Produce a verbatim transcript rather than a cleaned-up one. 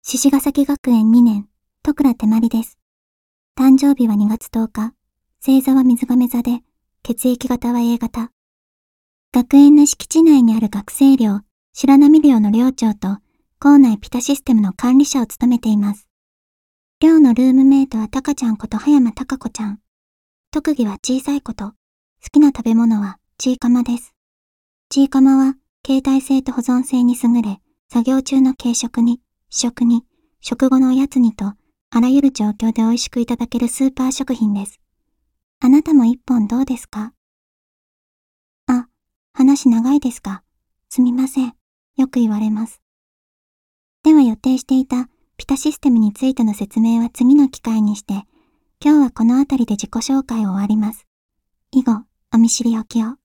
獅子ヶ崎学園にねん、戸倉手まりです。誕生日はにがつとおか、星座は水亀座で、血液型は エー 型。学園の敷地内にある学生寮、白波寮の寮長と、校内ピタシステムの管理者を務めています。寮のルームメイトはたかちゃんこと葉山たか子ちゃん。特技は小さいこと。好きな食べ物はチーカマです。チーカマは、携帯性と保存性に優れ、作業中の軽食に、試食に、食後のおやつにと、あらゆる状況で美味しくいただけるスーパー食品です。あなたも一本どうですか？あ、話長いですが、すみません。よく言われます。では予定していたピタシステムについての説明は次の機会にして、今日はこのあたりで自己紹介を終わります。以後、お見知りおきを。